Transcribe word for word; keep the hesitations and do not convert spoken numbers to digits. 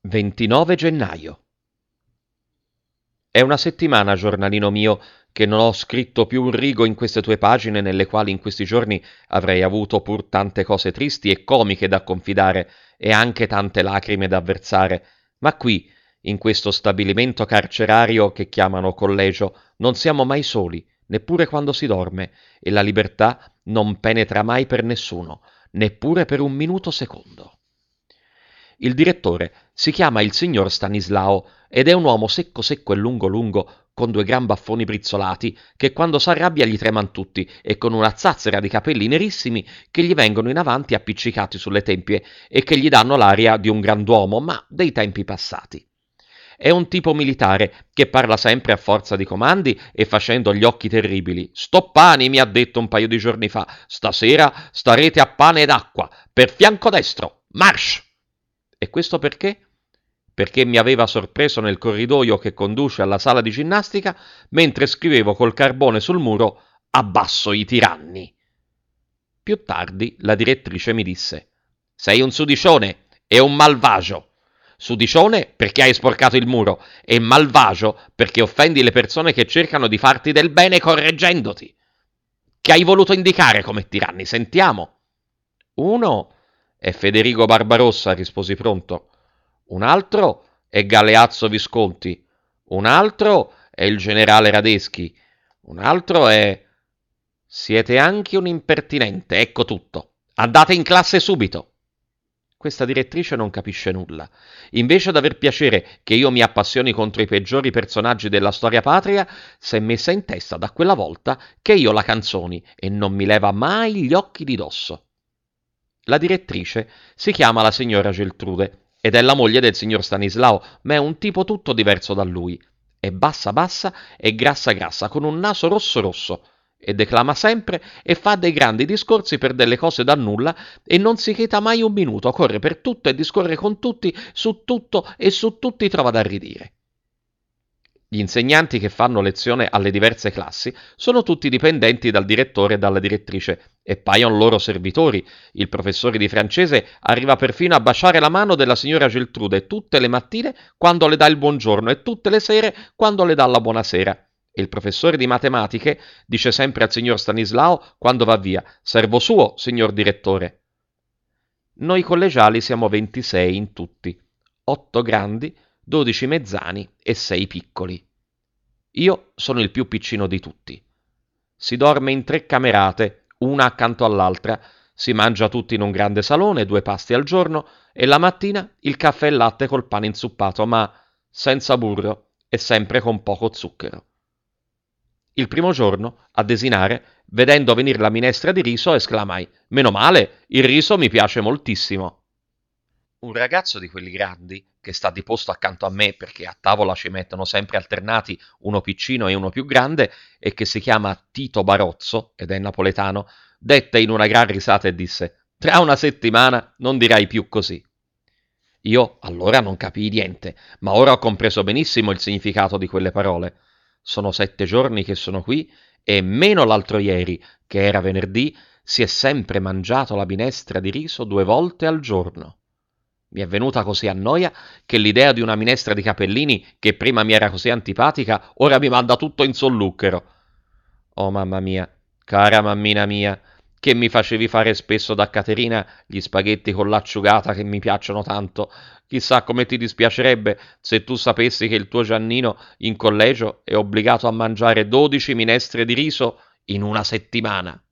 ventinove gennaio. È una settimana, giornalino mio, che non ho scritto più un rigo in queste tue pagine nelle quali in questi giorni avrei avuto pur tante cose tristi e comiche da confidare e anche tante lacrime da versare, ma qui, in questo stabilimento carcerario che chiamano collegio, non siamo mai soli, neppure quando si dorme, e la libertà non penetra mai per nessuno, neppure per un minuto secondo. Il direttore si chiama il signor Stanislao ed è un uomo secco secco e lungo lungo, con due gran baffoni brizzolati, che quando s'arrabbia gli treman tutti, e con una zazzera di capelli nerissimi che gli vengono in avanti appiccicati sulle tempie e che gli danno l'aria di un grand'uomo, ma dei tempi passati. È un tipo militare che parla sempre a forza di comandi e facendo gli occhi terribili. Stoppani mi ha detto un paio di giorni fa, stasera starete a pane ed acqua, per fianco destro, marsh! E questo perché? Perché mi aveva sorpreso nel corridoio che conduce alla sala di ginnastica mentre scrivevo col carbone sul muro «Abbasso i tiranni». Più tardi la direttrice mi disse «Sei un sudicione e un malvagio. Sudicione perché hai sporcato il muro e malvagio perché offendi le persone che cercano di farti del bene correggendoti. Che hai voluto indicare come tiranni? Sentiamo». «Uno è Federico Barbarossa», risposi pronto. «Un altro è Galeazzo Visconti. Un altro è il generale Radeschi. Un altro è... Siete anche un impertinente, ecco tutto. Andate in classe subito». Questa direttrice non capisce nulla. Invece d'aver piacere che io mi appassioni contro i peggiori personaggi della storia patria, s'è messa in testa da quella volta che io la canzoni e non mi leva mai gli occhi di dosso. La direttrice si chiama la signora Geltrude ed è la moglie del signor Stanislao, ma è un tipo tutto diverso da lui. È bassa bassa e grassa grassa, con un naso rosso rosso, e declama sempre e fa dei grandi discorsi per delle cose da nulla e non si cheta mai un minuto, corre per tutto e discorre con tutti, su tutto e su tutti trova da ridire. Gli insegnanti che fanno lezione alle diverse classi sono tutti dipendenti dal direttore e dalla direttrice e paiono loro servitori. Il professore di francese arriva perfino a baciare la mano della signora Geltrude tutte le mattine quando le dà il buongiorno e tutte le sere quando le dà la buonasera. E il professore di matematiche dice sempre al signor Stanislao quando va via: «Servo suo, signor direttore». Noi collegiali siamo ventisei in tutti, otto grandi, dodici mezzani e sei piccoli. Io sono il più piccino di tutti. Si dorme in tre camerate, una accanto all'altra, si mangia tutti in un grande salone, due pasti al giorno, e la mattina il caffè e il latte col pane inzuppato, ma senza burro e sempre con poco zucchero. Il primo giorno, a desinare, vedendo venire la minestra di riso, esclamai: «Meno male, il riso mi piace moltissimo». Un ragazzo di quelli grandi, che sta di posto accanto a me perché a tavola ci mettono sempre alternati uno piccino e uno più grande e che si chiama Tito Barozzo ed è napoletano, dette in una gran risata e disse: «Tra una settimana non dirai più così». Io allora non capii niente, ma ora ho compreso benissimo il significato di quelle parole. Sono sette giorni che sono qui e, meno l'altro ieri, che era venerdì, si è sempre mangiato la minestra di riso due volte al giorno. Mi è venuta così a noia che l'idea di una minestra di capellini, che prima mi era così antipatica, ora mi manda tutto in solluchero. Oh mamma mia, cara mammina mia, che mi facevi fare spesso da Caterina gli spaghetti con l'acciugata che mi piacciono tanto. Chissà come ti dispiacerebbe se tu sapessi che il tuo Giannino in collegio è obbligato a mangiare dodici minestre di riso in una settimana.